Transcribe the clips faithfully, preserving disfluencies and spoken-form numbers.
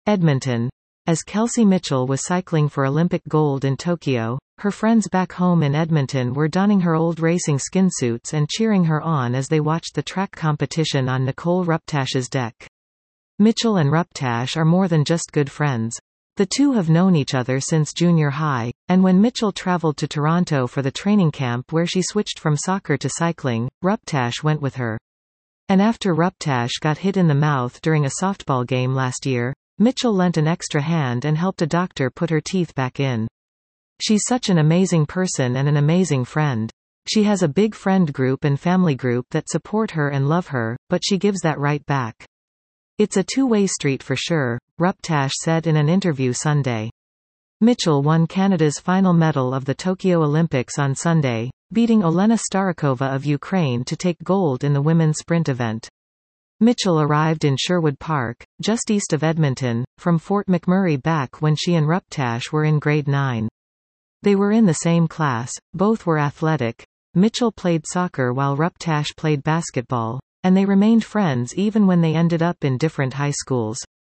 Edmonton. As Kelsey Mitchell was cycling for Olympic gold in Tokyo, her friends back home in Edmonton were donning her old racing skinsuits and cheering her on as they watched the track competition on Nicole Ruptash's deck. Mitchell and Ruptash are more than just good friends. The two have known each other since junior high, and when Mitchell traveled to Toronto for the training camp where she switched from soccer to cycling, Ruptash went with her. And after Ruptash got hit in the mouth during a softball game last year, Mitchell lent an extra hand and helped a doctor put her teeth back in. She's such an amazing person and an amazing friend. She has a big friend group and family group that support her and love her, but she gives that right back. It's a two-way street for sure, Ruptash said in an interview Sunday. Mitchell won Canada's final medal of the Tokyo Olympics on Sunday, beating Olena Starikova of Ukraine to take gold in the women's sprint event. Mitchell arrived in Sherwood Park, just east of Edmonton, from Fort McMurray back when she and Ruptash were in grade nine. They were in the same class, both were athletic. Mitchell played soccer while Ruptash played basketball, and they remained friends even when they ended up in different high schools.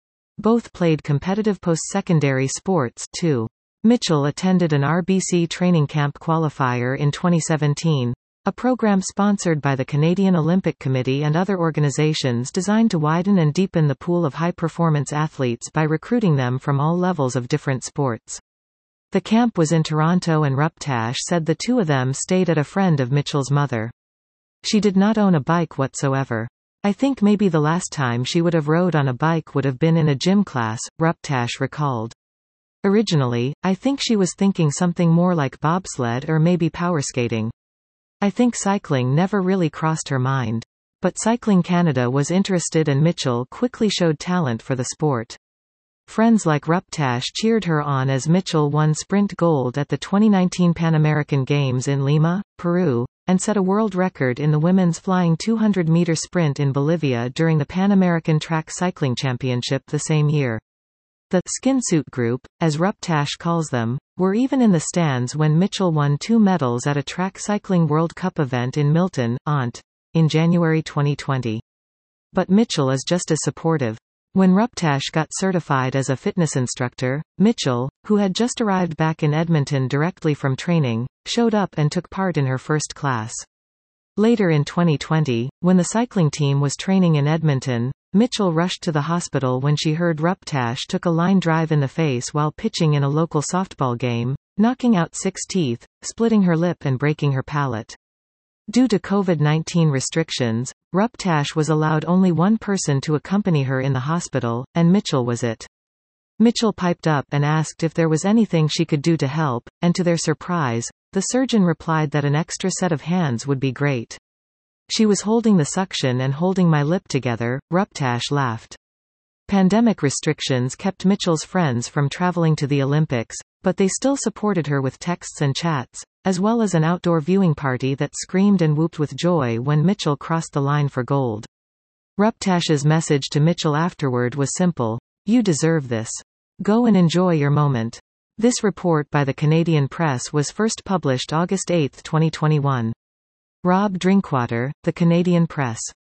Both played competitive post-secondary sports, too. Mitchell attended an R B C training camp qualifier in twenty seventeen, a program sponsored by the Canadian Olympic Committee and other organizations designed to widen and deepen the pool of high-performance athletes by recruiting them from all levels of different sports. The camp was in Toronto and Ruptash said the two of them stayed at a friend of Mitchell's mother. She did not own a bike whatsoever. I think maybe the last time she would have rode on a bike would have been in a gym class, Ruptash recalled. Originally, I think she was thinking something more like bobsled or maybe power skating. I think cycling never really crossed her mind. But Cycling Canada was interested and Mitchell quickly showed talent for the sport. Friends like Ruptash cheered her on as Mitchell won sprint gold at the twenty nineteen Pan American Games in Lima, Peru, and set a world record in the women's flying two hundred meter sprint in Bolivia during the Pan American Track Cycling Championship the same year. The skinsuit group, as Ruptash calls them, were even in the stands when Mitchell won two medals at a track cycling World Cup event in Milton, Ont, in January twenty twenty. But Mitchell is just as supportive. When Ruptash got certified as a fitness instructor, Mitchell, who had just arrived back in Edmonton directly from training, showed up and took part in her first class. Later in twenty twenty, when the cycling team was training in Edmonton, Mitchell rushed to the hospital when she heard Ruptash took a line drive in the face while pitching in a local softball game, knocking out six teeth, splitting her lip and breaking her palate. Due to COVID nineteen restrictions, Ruptash was allowed only one person to accompany her in the hospital, and Mitchell was it. Mitchell piped up and asked if there was anything she could do to help, and to their surprise, the surgeon replied that an extra set of hands would be great. She was holding the suction and holding my lip together, Ruptash laughed. Pandemic restrictions kept Mitchell's friends from traveling to the Olympics, but they still supported her with texts and chats, as well as an outdoor viewing party that screamed and whooped with joy when Mitchell crossed the line for gold. Ruptash's message to Mitchell afterward was simple: "You deserve this. Go and enjoy your moment." This report by the Canadian Press was first published August eighth twenty twenty-one. Rob Drinkwater, The Canadian Press.